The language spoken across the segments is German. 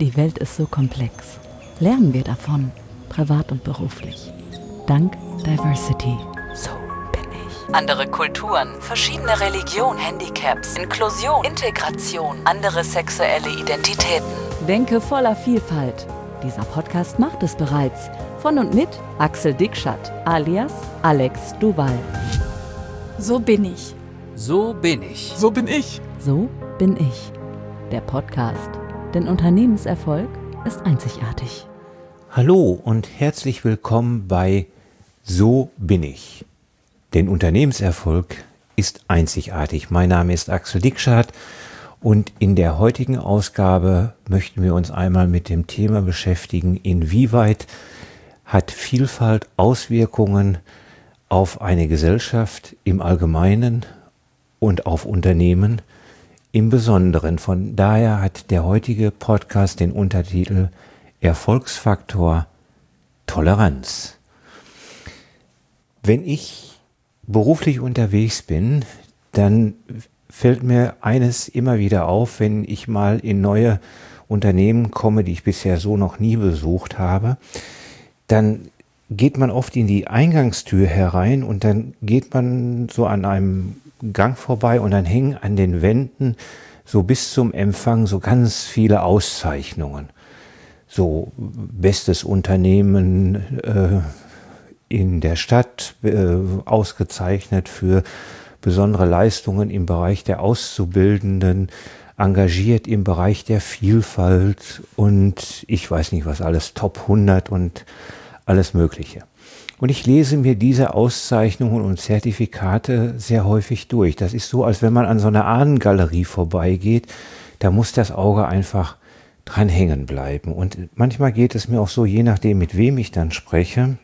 Die Welt ist so komplex. Lernen wir davon, privat und beruflich. Dank Diversity. So bin ich. Andere Kulturen, verschiedene Religionen, Handicaps, Inklusion, Integration, andere sexuelle Identitäten. Denke voller Vielfalt. Dieser Podcast macht es bereits. Von und mit Axel Dickschat, alias Alex Duval. So bin ich. So bin ich. So bin ich. So bin ich. Der Podcast. Denn Unternehmenserfolg ist einzigartig. Hallo und herzlich willkommen bei So bin ich. Denn Unternehmenserfolg ist einzigartig. Mein Name ist Axel Dickschat und in der heutigen Ausgabe möchten wir uns einmal mit dem Thema beschäftigen, inwieweit hat Vielfalt Auswirkungen auf eine Gesellschaft im Allgemeinen und auf Unternehmen im Besonderen. Von daher hat der heutige Podcast den Untertitel Erfolgsfaktor Toleranz. Wenn ich beruflich unterwegs bin, dann fällt mir eines immer wieder auf, wenn ich mal in neue Unternehmen komme, die ich bisher so noch nie besucht habe, dann geht man oft in die Eingangstür herein und dann geht man so an einem Gang vorbei und dann hängen an den Wänden so bis zum Empfang so ganz viele Auszeichnungen. So bestes Unternehmen in der Stadt, ausgezeichnet für besondere Leistungen im Bereich der Auszubildenden, engagiert im Bereich der Vielfalt und ich weiß nicht was alles, Top 100 und alles Mögliche. Und ich lese mir diese Auszeichnungen und Zertifikate sehr häufig durch. Das ist so, als wenn man an so einer Ahnengalerie vorbeigeht. Da muss das Auge einfach dran hängen bleiben. Und manchmal geht es mir auch so, je nachdem, mit wem ich dann spreche,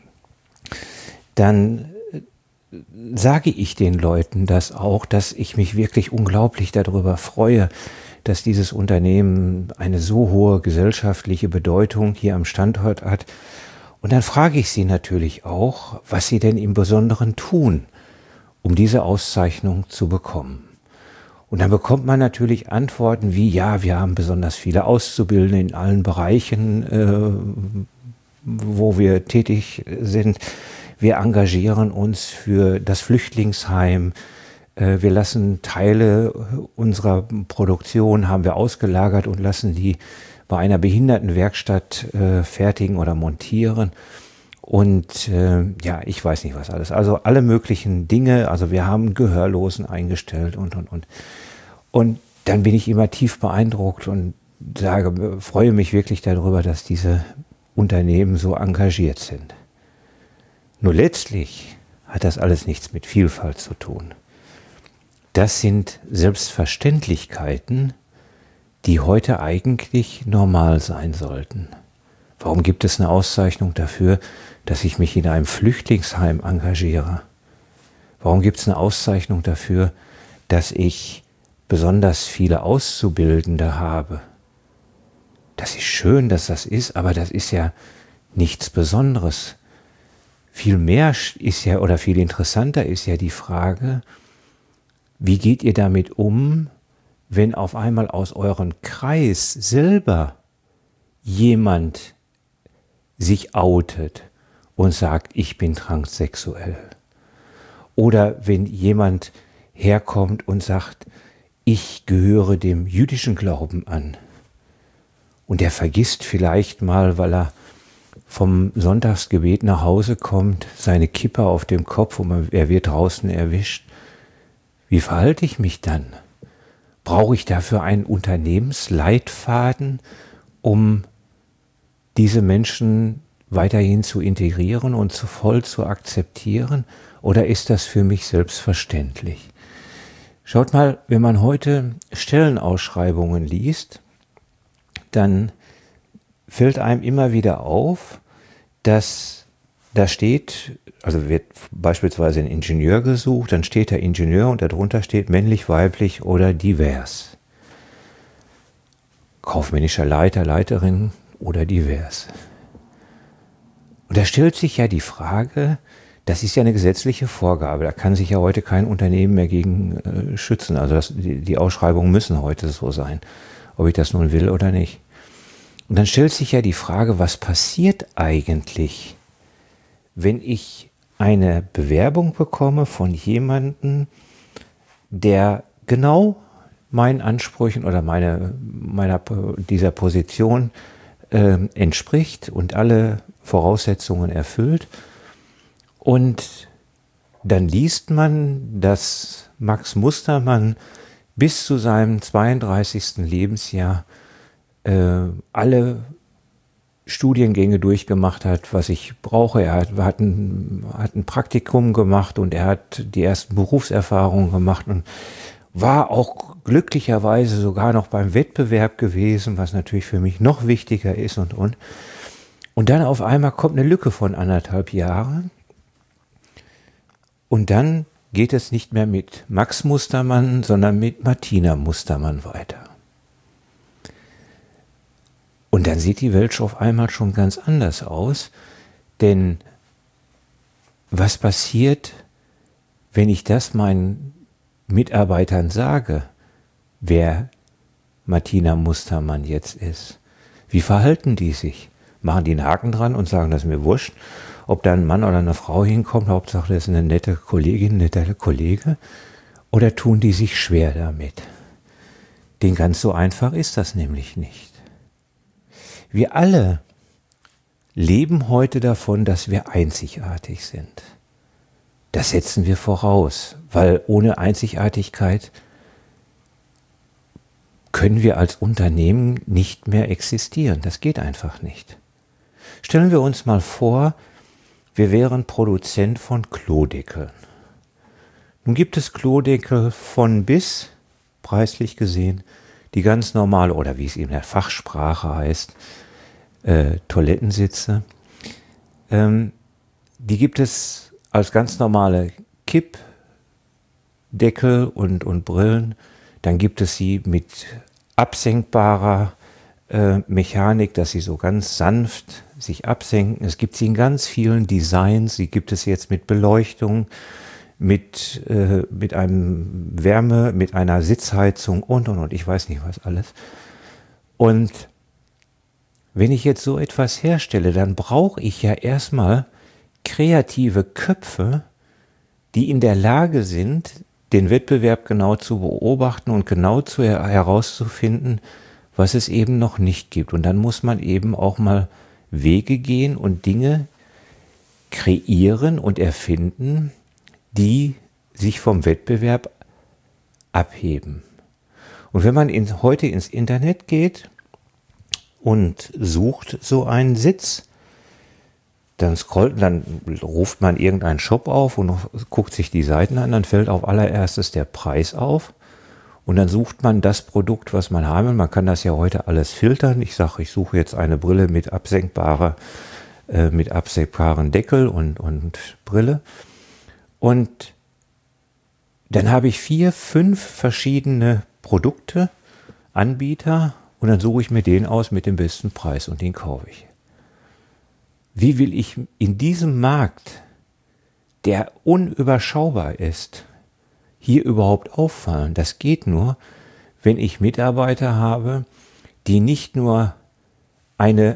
dann sage ich den Leuten das auch, dass ich mich wirklich unglaublich darüber freue, dass dieses Unternehmen eine so hohe gesellschaftliche Bedeutung hier am Standort hat. Und dann frage ich sie natürlich auch, was sie denn im Besonderen tun, um diese Auszeichnung zu bekommen. Und dann bekommt man natürlich Antworten wie, ja, wir haben besonders viele Auszubildende in allen Bereichen, wo wir tätig sind. Wir engagieren uns für das Flüchtlingsheim. Wir lassen Teile unserer Produktion, haben wir ausgelagert und lassen die bei einer Behindertenwerkstatt fertigen oder montieren und ja, ich weiß nicht was alles. Also alle möglichen Dinge, also wir haben Gehörlosen eingestellt und. Und dann bin ich immer tief beeindruckt und freue mich wirklich darüber, dass diese Unternehmen so engagiert sind. Nur letztlich hat das alles nichts mit Vielfalt zu tun. Das sind Selbstverständlichkeiten, die heute eigentlich normal sein sollten. Warum gibt es eine Auszeichnung dafür, dass ich mich in einem Flüchtlingsheim engagiere? Warum gibt es eine Auszeichnung dafür, dass ich besonders viele Auszubildende habe? Das ist schön, dass das ist, aber das ist ja nichts Besonderes. Viel mehr ist ja, oder viel interessanter ist ja die Frage, wie geht ihr damit um, wenn auf einmal aus eurem Kreis selber jemand sich outet und sagt, ich bin transsexuell. Oder wenn jemand herkommt und sagt, ich gehöre dem jüdischen Glauben an. Und der vergisst vielleicht mal, weil er vom Sonntagsgebet nach Hause kommt, seine Kippe auf dem Kopf und er wird draußen erwischt. Wie verhalte ich mich dann? Brauche ich dafür einen Unternehmensleitfaden, um diese Menschen weiterhin zu integrieren und voll zu akzeptieren? Oder ist das für mich selbstverständlich? Schaut mal, wenn man heute Stellenausschreibungen liest, dann fällt einem immer wieder auf, dass da steht, also wird beispielsweise ein Ingenieur gesucht, dann steht da Ingenieur und darunter steht männlich, weiblich oder divers. Kaufmännischer Leiter, Leiterin oder divers. Und da stellt sich ja die Frage, das ist ja eine gesetzliche Vorgabe, da kann sich ja heute kein Unternehmen mehr gegen schützen. Also die Ausschreibungen müssen heute so sein, ob ich das nun will oder nicht. Und dann stellt sich ja die Frage, was passiert eigentlich, wenn ich eine Bewerbung bekomme von jemandem, der genau meinen Ansprüchen oder dieser Position entspricht und alle Voraussetzungen erfüllt. Und dann liest man, dass Max Mustermann bis zu seinem 32. Lebensjahr alle Studiengänge durchgemacht hat, was ich brauche. Er hat ein Praktikum gemacht und er hat die ersten Berufserfahrungen gemacht und war auch glücklicherweise sogar noch beim Wettbewerb gewesen, was natürlich für mich noch wichtiger ist und. Und dann auf einmal kommt eine Lücke von 1,5 Jahren und dann geht es nicht mehr mit Max Mustermann, sondern mit Martina Mustermann weiter. Und dann sieht die Welt auf einmal schon ganz anders aus, denn was passiert, wenn ich das meinen Mitarbeitern sage, wer Martina Mustermann jetzt ist? Wie verhalten die sich? Machen die einen Haken dran und sagen, das ist mir wurscht, ob da ein Mann oder eine Frau hinkommt, Hauptsache das ist eine nette Kollegin, ein netter Kollege, oder tun die sich schwer damit? Denn ganz so einfach ist das nämlich nicht. Wir alle leben heute davon, dass wir einzigartig sind. Das setzen wir voraus, weil ohne Einzigartigkeit können wir als Unternehmen nicht mehr existieren. Das geht einfach nicht. Stellen wir uns mal vor, wir wären Produzent von Klodeckeln. Nun gibt es Klodeckel von bis, preislich gesehen, die ganz normale, oder wie es in der Fachsprache heißt, Toilettensitze. Die gibt es als ganz normale Kippdeckel und Brillen. Dann gibt es sie mit absenkbarer Mechanik, dass sie so ganz sanft sich absenken. Es gibt sie in ganz vielen Designs. Sie gibt es jetzt mit Beleuchtung, mit einer Sitzheizung und ich weiß nicht was alles. Und wenn ich jetzt so etwas herstelle, dann brauche ich ja erstmal kreative Köpfe, die in der Lage sind, den Wettbewerb genau zu beobachten und genau herauszufinden, was es eben noch nicht gibt. Und dann muss man eben auch mal Wege gehen und Dinge kreieren und erfinden, die sich vom Wettbewerb abheben. Und wenn man heute ins Internet geht und sucht so einen Sitz, dann ruft man irgendeinen Shop auf und guckt sich die Seiten an, dann fällt auf allererstes der Preis auf und dann sucht man das Produkt, was man haben will. Man kann das ja heute alles filtern. Ich suche jetzt eine Brille mit absenkbaren Deckel und Brille. Und dann habe ich 4, 5 verschiedene Produkte, Anbieter und dann suche ich mir den aus mit dem besten Preis und den kaufe ich. Wie will ich in diesem Markt, der unüberschaubar ist, hier überhaupt auffallen? Das geht nur, wenn ich Mitarbeiter habe, die nicht nur eine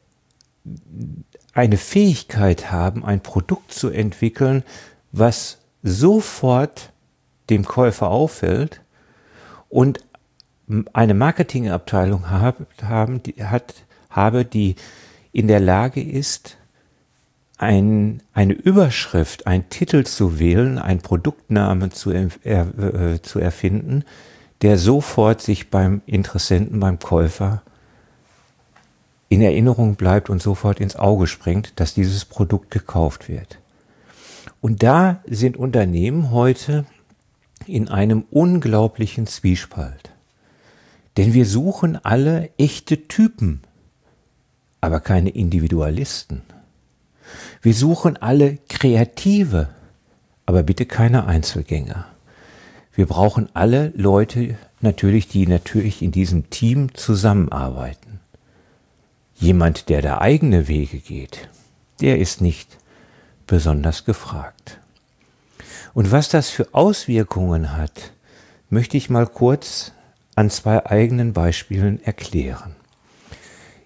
Fähigkeit haben, ein Produkt zu entwickeln, was sofort dem Käufer auffällt und eine Marketingabteilung habe, die in der Lage ist, eine Überschrift, einen Titel zu wählen, einen Produktnamen zu erfinden, der sofort sich beim Interessenten, beim Käufer in Erinnerung bleibt und sofort ins Auge springt, dass dieses Produkt gekauft wird. Und da sind Unternehmen heute in einem unglaublichen Zwiespalt. Denn wir suchen alle echte Typen, aber keine Individualisten. Wir suchen alle Kreative, aber bitte keine Einzelgänger. Wir brauchen alle Leute die in diesem Team zusammenarbeiten. Jemand, der da eigene Wege geht, der ist nicht besonders gefragt. Und was das für Auswirkungen hat, möchte ich mal kurz an 2 eigenen Beispielen erklären.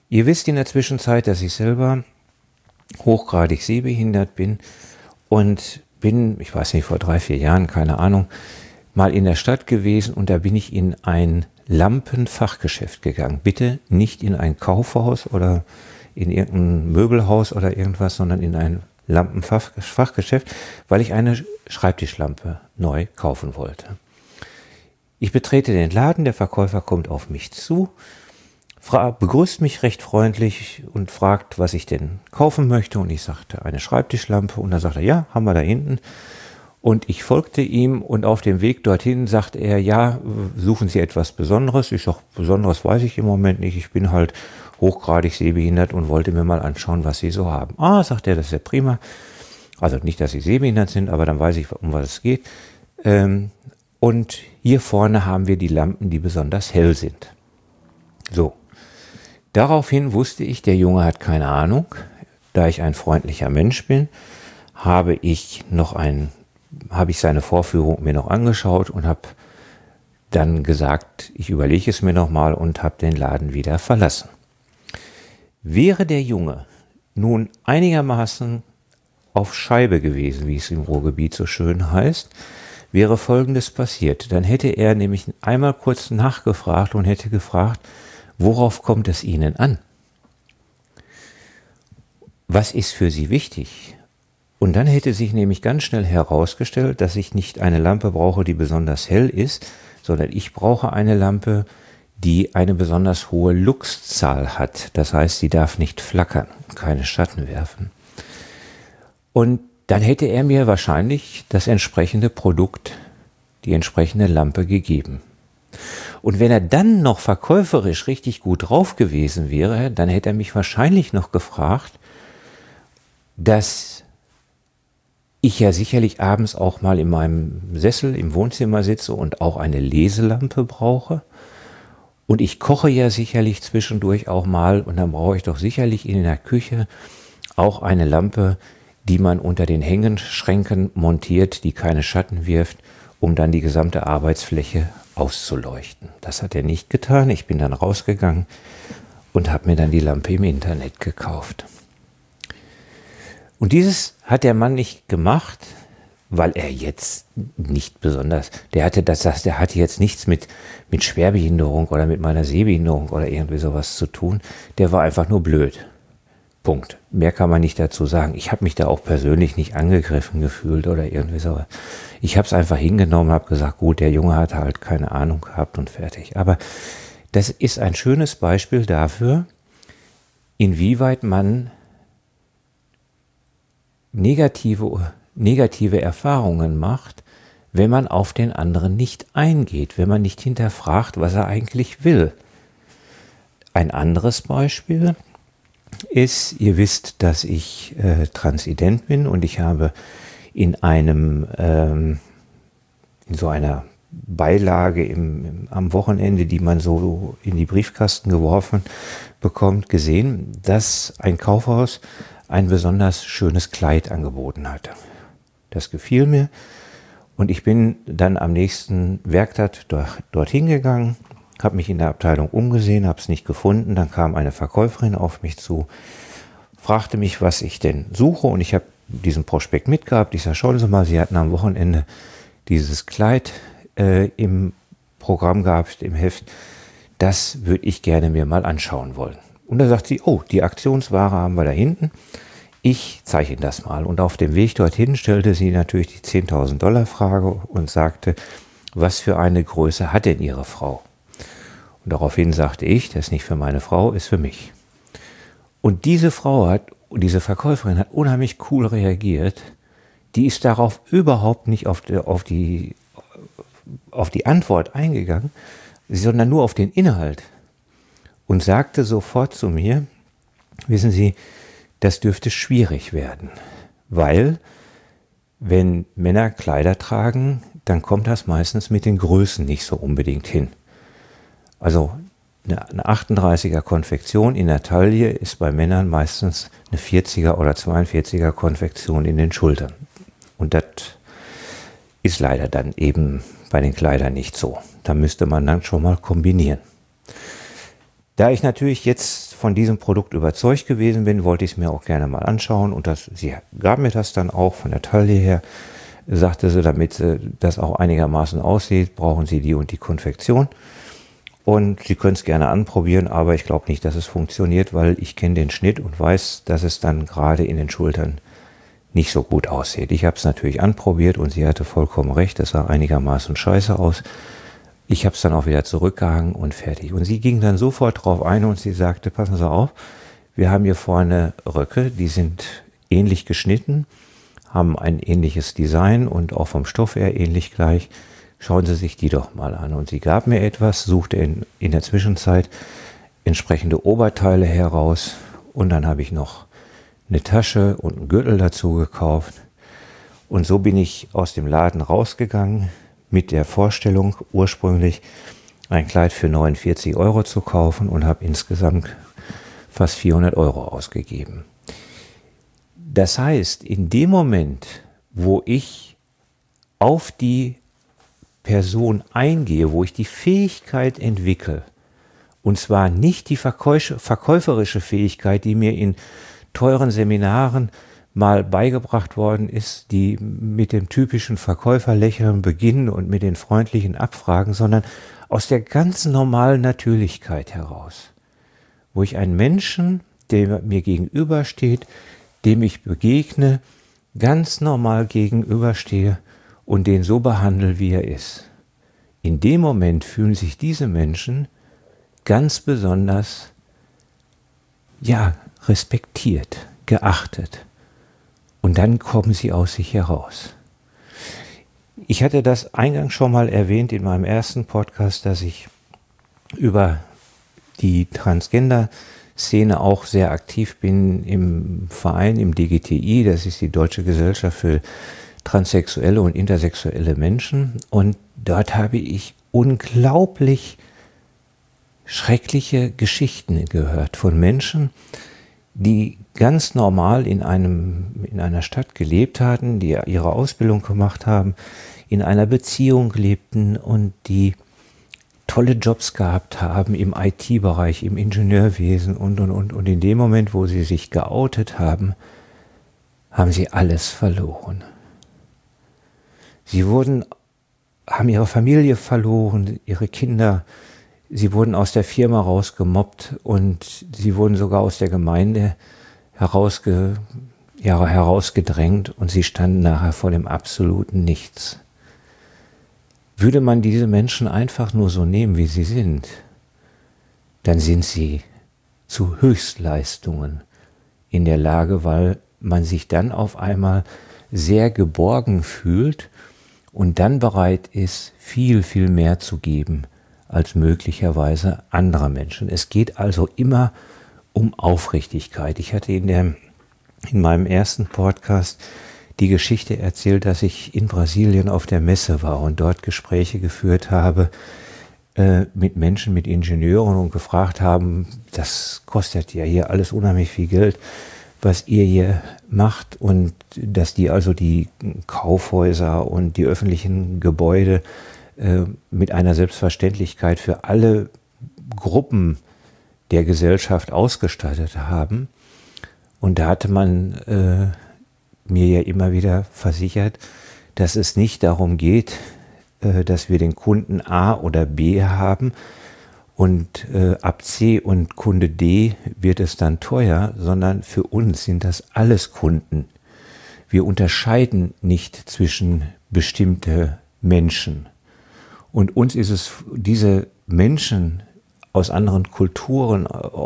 Ihr wisst in der Zwischenzeit, dass ich selber hochgradig sehbehindert bin und bin, ich weiß nicht, vor 3, 4 Jahren, keine Ahnung, mal in der Stadt gewesen und da bin ich in ein Lampenfachgeschäft gegangen. Bitte nicht in ein Kaufhaus oder in irgendein Möbelhaus oder irgendwas, sondern in ein Lampenfachgeschäft, weil ich eine Schreibtischlampe neu kaufen wollte. Ich betrete den Laden, der Verkäufer kommt auf mich zu, begrüßt mich recht freundlich und fragt, was ich denn kaufen möchte. Und ich sagte, eine Schreibtischlampe. Und dann sagte er, ja, haben wir da hinten. Und ich folgte ihm und auf dem Weg dorthin sagte er, ja, suchen Sie etwas Besonderes? Ich sage, Besonderes weiß ich im Moment nicht. Ich bin halt hochgradig sehbehindert und wollte mir mal anschauen, was Sie so haben. Ah, sagt er, das ist ja prima. Also nicht, dass Sie sehbehindert sind, aber dann weiß ich, um was es geht. Und hier vorne haben wir die Lampen, die besonders hell sind. So. Daraufhin wusste ich, der Junge hat keine Ahnung. Da ich ein freundlicher Mensch bin, habe ich seine Vorführung mir noch angeschaut und habe dann gesagt, ich überlege es mir nochmal und habe den Laden wieder verlassen. Wäre der Junge nun einigermaßen auf Scheibe gewesen, wie es im Ruhrgebiet so schön heißt, wäre Folgendes passiert. Dann hätte er nämlich einmal kurz nachgefragt und hätte gefragt, worauf kommt es Ihnen an? Was ist für Sie wichtig? Und dann hätte sich nämlich ganz schnell herausgestellt, dass ich nicht eine Lampe brauche, die besonders hell ist, sondern ich brauche eine Lampe, die eine besonders hohe Luxzahl hat. Das heißt, sie darf nicht flackern, keine Schatten werfen. Und dann hätte er mir wahrscheinlich das entsprechende Produkt, die entsprechende Lampe gegeben. Und wenn er dann noch verkäuferisch richtig gut drauf gewesen wäre, dann hätte er mich wahrscheinlich noch gefragt, dass ich ja sicherlich abends auch mal in meinem Sessel im Wohnzimmer sitze und auch eine Leselampe brauche. Und ich koche ja sicherlich zwischendurch auch mal und dann brauche ich doch sicherlich in der Küche auch eine Lampe, die man unter den Hängeschränken montiert, die keine Schatten wirft, um dann die gesamte Arbeitsfläche auszuleuchten. Das hat er nicht getan. Ich bin dann rausgegangen und habe mir dann die Lampe im Internet gekauft. Und dieses hat der Mann nicht gemacht, weil er jetzt nicht besonders, der hatte jetzt nichts mit Schwerbehinderung oder mit meiner Sehbehinderung oder irgendwie sowas zu tun. Der war einfach nur blöd. Punkt. Mehr kann man nicht dazu sagen. Ich habe mich da auch persönlich nicht angegriffen gefühlt oder irgendwie so. Ich habe es einfach hingenommen, habe gesagt, gut, der Junge hat halt keine Ahnung gehabt und fertig. Aber das ist ein schönes Beispiel dafür, inwieweit man negative Erfahrungen macht, wenn man auf den anderen nicht eingeht, wenn man nicht hinterfragt, was er eigentlich will. Ein anderes Beispiel ist, ihr wisst, dass ich transident bin und ich habe in so einer Beilage am Wochenende, die man so in die Briefkasten geworfen bekommt, gesehen, dass ein Kaufhaus ein besonders schönes Kleid angeboten hatte. Das gefiel mir und ich bin dann am nächsten Werktag dorthin gegangen, habe mich in der Abteilung umgesehen, habe es nicht gefunden. Dann kam eine Verkäuferin auf mich zu, fragte mich, was ich denn suche und ich habe diesen Prospekt mitgehabt. Ich sage, schauen Sie mal, Sie hatten am Wochenende dieses Kleid im Programm gehabt, im Heft. Das würde ich gerne mir mal anschauen wollen. Und da sagt sie, oh, die Aktionsware haben wir da hinten. Ich zeige Ihnen das mal. Und auf dem Weg dorthin stellte sie natürlich die $10.000-Frage und sagte, was für eine Größe hat denn Ihre Frau? Und daraufhin sagte ich, das ist nicht für meine Frau, ist für mich. Und diese Verkäuferin hat unheimlich cool reagiert. Die ist darauf überhaupt nicht auf die Antwort eingegangen, sondern nur auf den Inhalt. Und sagte sofort zu mir, wissen Sie, das dürfte schwierig werden, weil wenn Männer Kleider tragen, dann kommt das meistens mit den Größen nicht so unbedingt hin. Also eine 38er Konfektion in der Taille ist bei Männern meistens eine 40er oder 42er Konfektion in den Schultern. Und das ist leider dann eben bei den Kleidern nicht so. Da müsste man dann schon mal kombinieren. Da ich natürlich jetzt von diesem Produkt überzeugt gewesen bin, wollte ich es mir auch gerne mal anschauen. Und sie gab mir das dann auch von der Taille her. Sagte sie, damit das auch einigermaßen aussieht, brauchen Sie die und die Konfektion. Und Sie können es gerne anprobieren, aber ich glaube nicht, dass es funktioniert, weil ich kenne den Schnitt und weiß, dass es dann gerade in den Schultern nicht so gut aussieht. Ich habe es natürlich anprobiert und sie hatte vollkommen recht, es sah einigermaßen scheiße aus. Ich habe es dann auch wieder zurückgehangen und fertig. Und sie ging dann sofort drauf ein und sie sagte, passen Sie auf, wir haben hier vorne Röcke, die sind ähnlich geschnitten, haben ein ähnliches Design und auch vom Stoff her ähnlich gleich. Schauen Sie sich die doch mal an. Und sie gab mir etwas, suchte in der Zwischenzeit entsprechende Oberteile heraus und dann habe ich noch eine Tasche und einen Gürtel dazu gekauft. Und so bin ich aus dem Laden rausgegangen mit der Vorstellung, ursprünglich ein Kleid für 49 € zu kaufen und habe insgesamt fast 400 € ausgegeben. Das heißt, in dem Moment, wo ich auf die Person eingehe, wo ich die Fähigkeit entwickle, und zwar nicht die verkäuferische Fähigkeit, die mir in teuren Seminaren mal beigebracht worden ist, die mit dem typischen Verkäuferlächeln beginnen und mit den freundlichen Abfragen, sondern aus der ganz normalen Natürlichkeit heraus, wo ich einen Menschen, der mir gegenübersteht, dem ich begegne, ganz normal gegenüberstehe und den so behandle, wie er ist. In dem Moment fühlen sich diese Menschen ganz besonders, respektiert, geachtet. Und dann kommen sie aus sich heraus. Ich hatte das eingangs schon mal erwähnt in meinem ersten Podcast, dass ich über die Transgender-Szene auch sehr aktiv bin im Verein, im DGTI, das ist die Deutsche Gesellschaft für transsexuelle und intersexuelle Menschen. Und dort habe ich unglaublich schreckliche Geschichten gehört von Menschen, die ganz normal in einer Stadt gelebt hatten, die ihre Ausbildung gemacht haben, in einer Beziehung lebten und die tolle Jobs gehabt haben im IT-Bereich, im Ingenieurwesen und. Und in dem Moment, wo sie sich geoutet haben, haben sie alles verloren. Sie haben ihre Familie verloren, ihre Kinder. Sie wurden aus der Firma rausgemobbt und sie wurden sogar aus der Gemeinde herausgedrängt und sie standen nachher vor dem absoluten Nichts. Würde man diese Menschen einfach nur so nehmen, wie sie sind, dann sind sie zu Höchstleistungen in der Lage, weil man sich dann auf einmal sehr geborgen fühlt und dann bereit ist, viel, viel mehr zu geben als möglicherweise andere Menschen. Es geht also immer um Aufrichtigkeit. Ich hatte in meinem ersten Podcast die Geschichte erzählt, dass ich in Brasilien auf der Messe war und dort Gespräche geführt habe mit Menschen, mit Ingenieuren und gefragt haben, das kostet ja hier alles unheimlich viel Geld, was ihr hier macht, und dass die also die Kaufhäuser und die öffentlichen Gebäude mit einer Selbstverständlichkeit für alle Gruppen der Gesellschaft ausgestattet haben. Und da hatte man mir ja immer wieder versichert, dass es nicht darum geht, dass wir den Kunden A oder B haben und ab C und Kunde D wird es dann teuer, sondern für uns sind das alles Kunden. Wir unterscheiden nicht zwischen bestimmte Menschen. Und uns ist es, diese Menschen aus anderen Kulturen,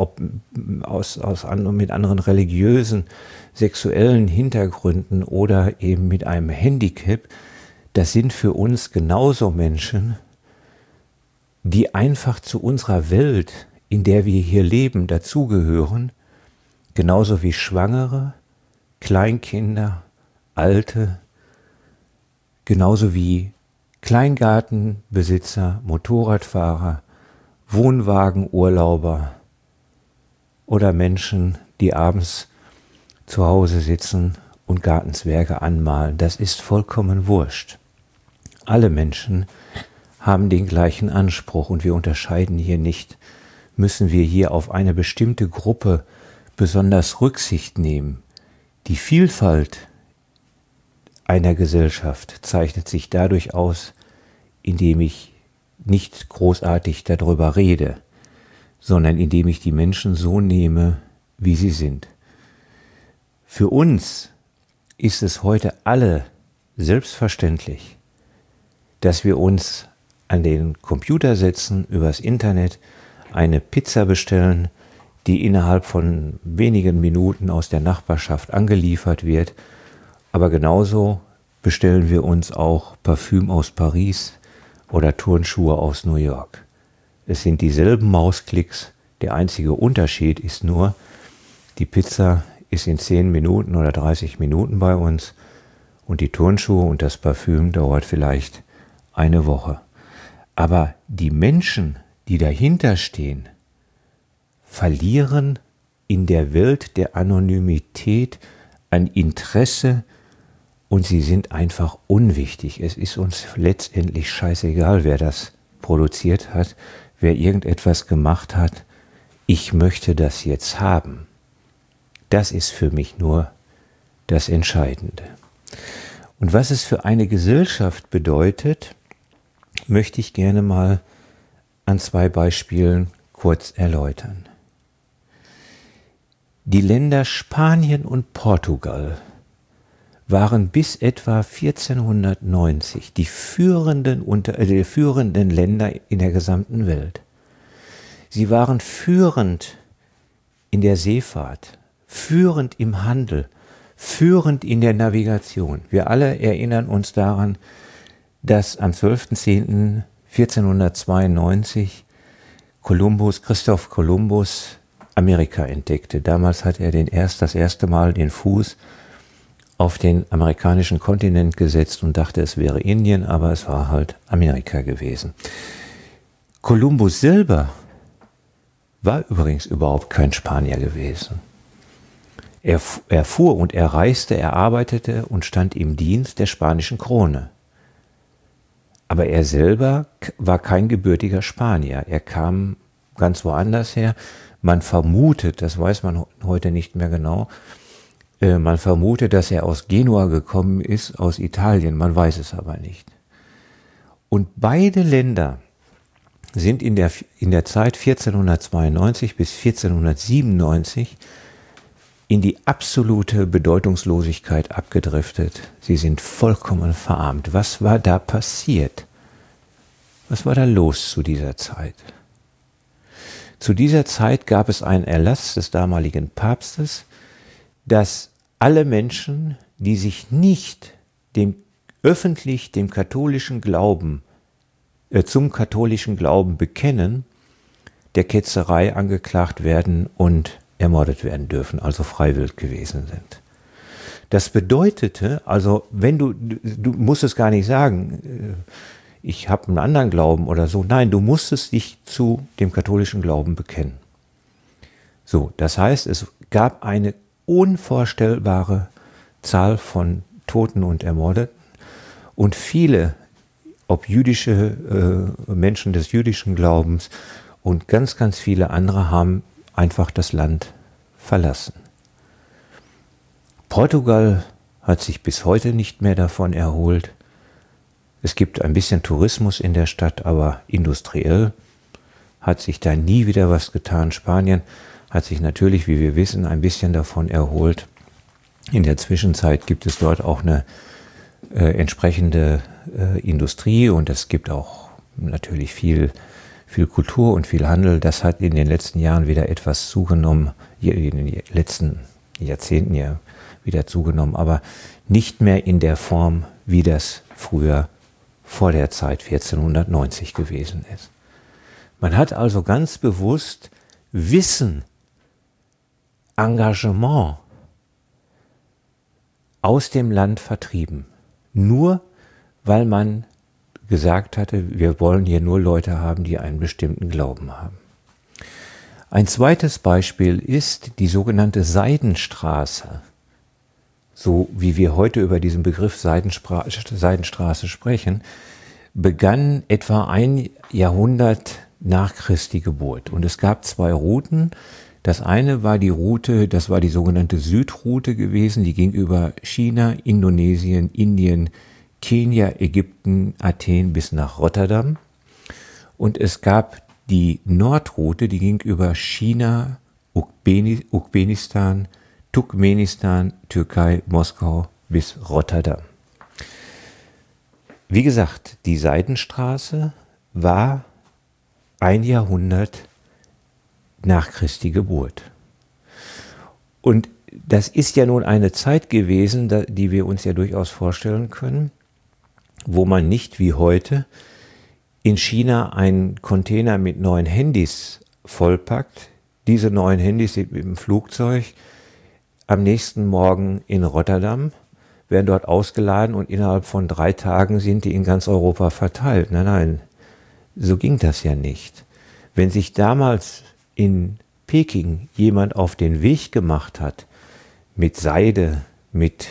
mit anderen religiösen, sexuellen Hintergründen oder eben mit einem Handicap, das sind für uns genauso Menschen, die einfach zu unserer Welt, in der wir hier leben, dazugehören, genauso wie Schwangere, Kleinkinder, Alte, genauso wie Kleingartenbesitzer, Motorradfahrer, Wohnwagenurlauber oder Menschen, die abends zu Hause sitzen und Gartenzwerge anmalen. Das ist vollkommen wurscht. Alle Menschen haben den gleichen Anspruch und wir unterscheiden hier nicht müssen wir hier auf eine bestimmte Gruppe besonders Rücksicht nehmen. Die Vielfalt einer Gesellschaft zeichnet sich dadurch aus, indem ich nicht großartig darüber rede, sondern indem ich die Menschen so nehme, wie sie sind. Für uns ist es heute alle selbstverständlich, dass wir uns an den Computer setzen, übers Internet eine Pizza bestellen, die innerhalb von wenigen Minuten aus der Nachbarschaft angeliefert wird. Aber genauso bestellen wir uns auch Parfüm aus Paris oder Turnschuhe aus New York. Es sind dieselben Mausklicks, der einzige Unterschied ist nur, die Pizza ist in 10 Minuten oder 30 Minuten bei uns und die Turnschuhe und das Parfüm dauert vielleicht eine Woche. Aber die Menschen, die dahinter stehen, verlieren in der Welt der Anonymität an Interesse und sie sind einfach unwichtig. Es ist uns letztendlich scheißegal, wer das produziert hat, wer irgendetwas gemacht hat. Ich möchte das jetzt haben. Das ist für mich nur das Entscheidende. Und was es für eine Gesellschaft bedeutet, möchte ich gerne mal an 2 Beispielen kurz erläutern. Die Länder Spanien und Portugal waren bis etwa 1490 die führenden Länder in der gesamten Welt. Sie waren führend in der Seefahrt, führend im Handel, führend in der Navigation. Wir alle erinnern uns daran, dass am 12.10.1492 Christoph Kolumbus Amerika entdeckte. Damals hat er das erste Mal den Fuß auf den amerikanischen Kontinent gesetzt und dachte, es wäre Indien, aber es war halt Amerika gewesen. Kolumbus selber war übrigens überhaupt kein Spanier gewesen. Er fuhr und er reiste, er arbeitete und stand im Dienst der spanischen Krone. Aber er selber war kein gebürtiger Spanier. Er kam ganz woanders her. Man vermutet, das weiß man heute nicht mehr genau, man vermutet, dass er aus Genua gekommen ist, aus Italien. Man weiß es aber nicht. Und beide Länder sind in der Zeit 1492 bis 1497 in die absolute Bedeutungslosigkeit abgedriftet. Sie sind vollkommen verarmt. Was war da passiert? Was war da los zu dieser Zeit? Zu dieser Zeit gab es einen Erlass des damaligen Papstes, dass alle Menschen, die sich nicht öffentlich zum katholischen Glauben bekennen, der Ketzerei angeklagt werden und ermordet werden dürfen, also freiwillig gewesen sind. Das bedeutete, also wenn du musst es gar nicht sagen, ich habe einen anderen Glauben oder so, nein, du musstest dich zu dem katholischen Glauben bekennen. So, das heißt, es gab eine unvorstellbare Zahl von Toten und Ermordeten und viele, ob jüdische Menschen des jüdischen Glaubens und ganz, ganz viele andere haben einfach das Land verlassen. Portugal hat sich bis heute nicht mehr davon erholt. Es gibt ein bisschen Tourismus in der Stadt, aber industriell hat sich da nie wieder was getan. Spanien hat sich natürlich, wie wir wissen, ein bisschen davon erholt. In der Zwischenzeit gibt es dort auch eine entsprechende Industrie und es gibt auch natürlich viel Kultur und viel Handel. Das hat in den letzten Jahren wieder etwas zugenommen, in den letzten Jahrzehnten ja wieder zugenommen, aber nicht mehr in der Form, wie das früher vor der Zeit 1490 gewesen ist. Man hat also ganz bewusst Wissen, Engagement aus dem Land vertrieben. Nur weil man gesagt hatte, wir wollen hier nur Leute haben, die einen bestimmten Glauben haben. Ein zweites Beispiel ist die sogenannte Seidenstraße. So wie wir heute über diesen Begriff Seidenstraße sprechen, begann etwa ein Jahrhundert nach Christi Geburt. Und es gab 2 Routen. Das eine war die Route, das war die sogenannte Südroute gewesen, die ging über China, Indonesien, Indien, Kenia, Ägypten, Athen bis nach Rotterdam. Und es gab die Nordroute, die ging über China, Usbekistan, Turkmenistan, Türkei, Moskau bis Rotterdam. Wie gesagt, die Seidenstraße war 1 Jahrhundert nach Christi Geburt. Und das ist ja nun eine Zeit gewesen, die wir uns ja durchaus vorstellen können, wo man nicht wie heute in China einen Container mit neuen Handys vollpackt. Diese neuen Handys sind mit dem Flugzeug am nächsten Morgen in Rotterdam, werden dort ausgeladen und innerhalb von 3 Tagen sind die in ganz Europa verteilt. Nein, nein, so ging das ja nicht. Wenn sich damals in Peking jemand auf den Weg gemacht hat, mit Seide, mit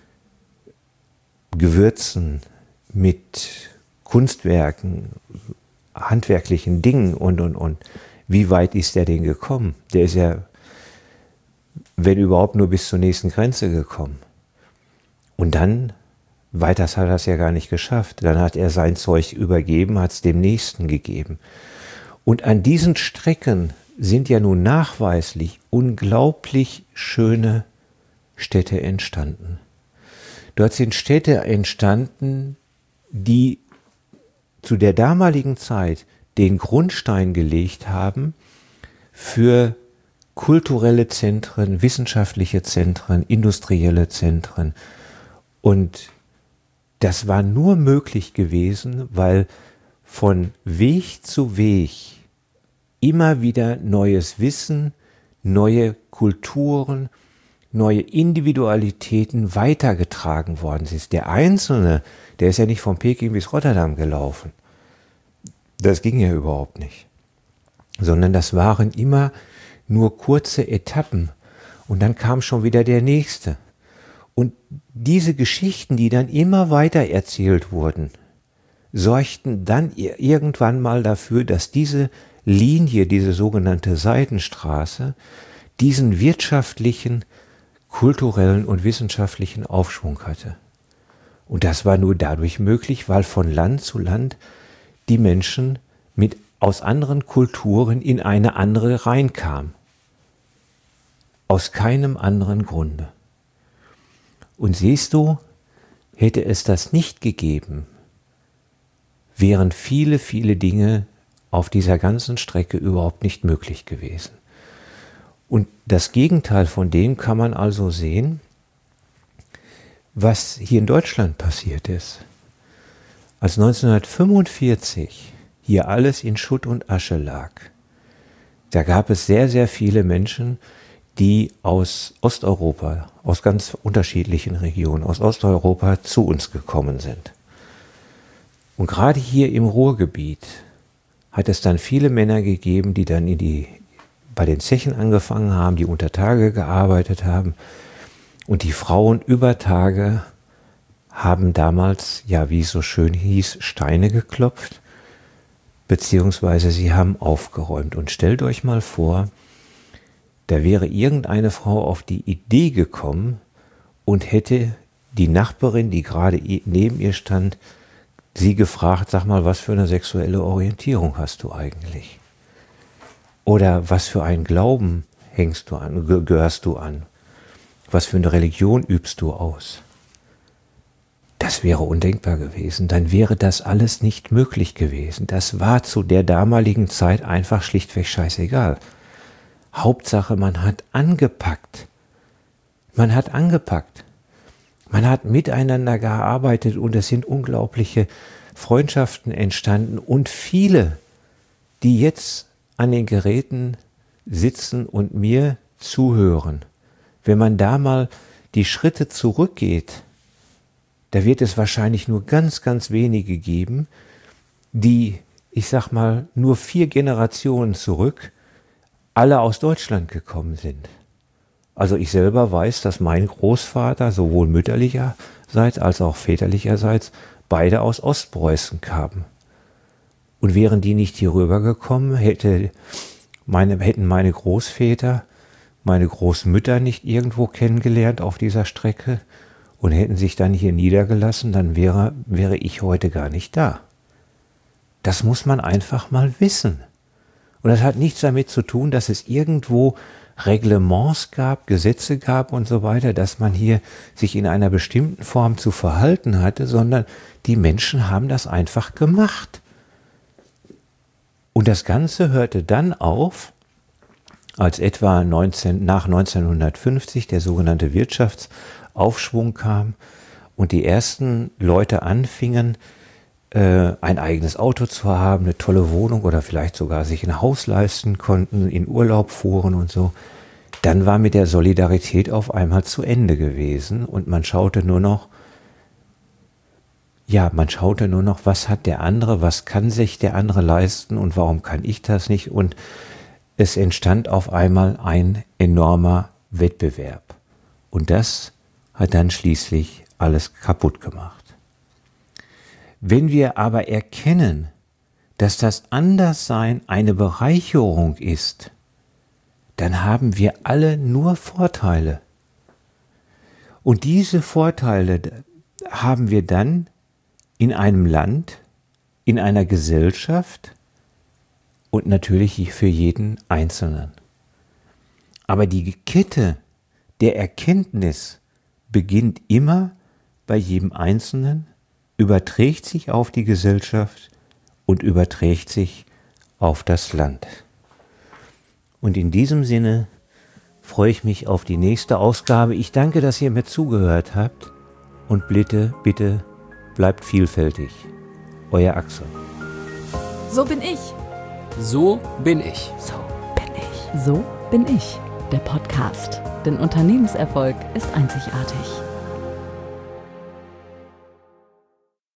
Gewürzen, mit Kunstwerken, handwerklichen Dingen und. Wie weit ist der denn gekommen? Der ist ja, wenn überhaupt, nur bis zur nächsten Grenze gekommen. Und dann, weiter hat er das ja gar nicht geschafft. Dann hat er sein Zeug übergeben, hat es dem Nächsten gegeben. Und an diesen Strecken sind ja nun nachweislich unglaublich schöne Städte entstanden. Dort sind Städte entstanden, die zu der damaligen Zeit den Grundstein gelegt haben für kulturelle Zentren, wissenschaftliche Zentren, industrielle Zentren. Und das war nur möglich gewesen, weil von Weg zu Weg immer wieder neues Wissen, neue Kulturen, neue Individualitäten weitergetragen worden ist. Der Einzelne, der ist ja nicht von Peking bis Rotterdam gelaufen. Das ging ja überhaupt nicht. Sondern das waren immer nur kurze Etappen. Und dann kam schon wieder der Nächste. Und diese Geschichten, die dann immer weiter erzählt wurden, sorgten dann irgendwann mal dafür, dass diese Linie, diese sogenannte Seidenstraße, diesen wirtschaftlichen, kulturellen und wissenschaftlichen Aufschwung hatte. Und das war nur dadurch möglich, weil von Land zu Land die Menschen aus anderen Kulturen in eine andere reinkamen. Aus keinem anderen Grunde. Und siehst du, hätte es das nicht gegeben, wären viele, viele Dinge auf dieser ganzen Strecke überhaupt nicht möglich gewesen. Und das Gegenteil von dem kann man also sehen, was hier in Deutschland passiert ist. Als 1945 hier alles in Schutt und Asche lag, da gab es sehr, sehr viele Menschen, die aus Osteuropa, aus ganz unterschiedlichen Regionen, aus Osteuropa zu uns gekommen sind. Und gerade hier im Ruhrgebiet hat es dann viele Männer gegeben, die dann bei den Zechen angefangen haben, die unter Tage gearbeitet haben. Und die Frauen über Tage haben damals, ja wie es so schön hieß, Steine geklopft, beziehungsweise sie haben aufgeräumt. Und stellt euch mal vor, da wäre irgendeine Frau auf die Idee gekommen und hätte die Nachbarin, die gerade neben ihr stand, sie gefragt, sag mal, was für eine sexuelle Orientierung hast du eigentlich? Oder was für einen Glauben gehörst du an? Was für eine Religion übst du aus? Das wäre undenkbar gewesen. Dann wäre das alles nicht möglich gewesen. Das war zu der damaligen Zeit einfach schlichtweg scheißegal. Hauptsache, man hat angepackt. Man hat angepackt. Man hat miteinander gearbeitet und es sind unglaubliche Freundschaften entstanden. Und viele, die jetzt an den Geräten sitzen und mir zuhören, wenn man da mal die Schritte zurückgeht, da wird es wahrscheinlich nur ganz, ganz wenige geben, die, ich sag mal, nur 4 Generationen zurück alle aus Deutschland gekommen sind. Also ich selber weiß, dass mein Großvater sowohl mütterlicherseits als auch väterlicherseits beide aus Ostpreußen kamen. Und wären die nicht hier rübergekommen, hätten meine Großväter, meine Großmütter nicht irgendwo kennengelernt auf dieser Strecke und hätten sich dann hier niedergelassen, dann wäre ich heute gar nicht da. Das muss man einfach mal wissen. Und das hat nichts damit zu tun, dass es irgendwo Reglements gab, Gesetze gab und so weiter, dass man hier sich in einer bestimmten Form zu verhalten hatte, sondern die Menschen haben das einfach gemacht. Und das Ganze hörte dann auf, als etwa nach 1950 der sogenannte Wirtschaftsaufschwung kam und die ersten Leute anfingen, ein eigenes Auto zu haben, eine tolle Wohnung oder vielleicht sogar sich ein Haus leisten konnten, in Urlaub fuhren und so. Dann war mit der Solidarität auf einmal zu Ende gewesen und man schaute nur noch, was hat der andere, was kann sich der andere leisten und warum kann ich das nicht? Und es entstand auf einmal ein enormer Wettbewerb. Und das hat dann schließlich alles kaputt gemacht. Wenn wir aber erkennen, dass das Anderssein eine Bereicherung ist, dann haben wir alle nur Vorteile. Und diese Vorteile haben wir dann in einem Land, in einer Gesellschaft und natürlich für jeden Einzelnen. Aber die Kette der Erkenntnis beginnt immer bei jedem Einzelnen, überträgt sich auf die Gesellschaft und überträgt sich auf das Land. Und in diesem Sinne freue ich mich auf die nächste Ausgabe. Ich danke, dass ihr mir zugehört habt und bitte bleibt vielfältig. Euer Axel. So bin ich. So bin ich. So bin ich. So bin ich. Der Podcast. Denn Unternehmenserfolg ist einzigartig.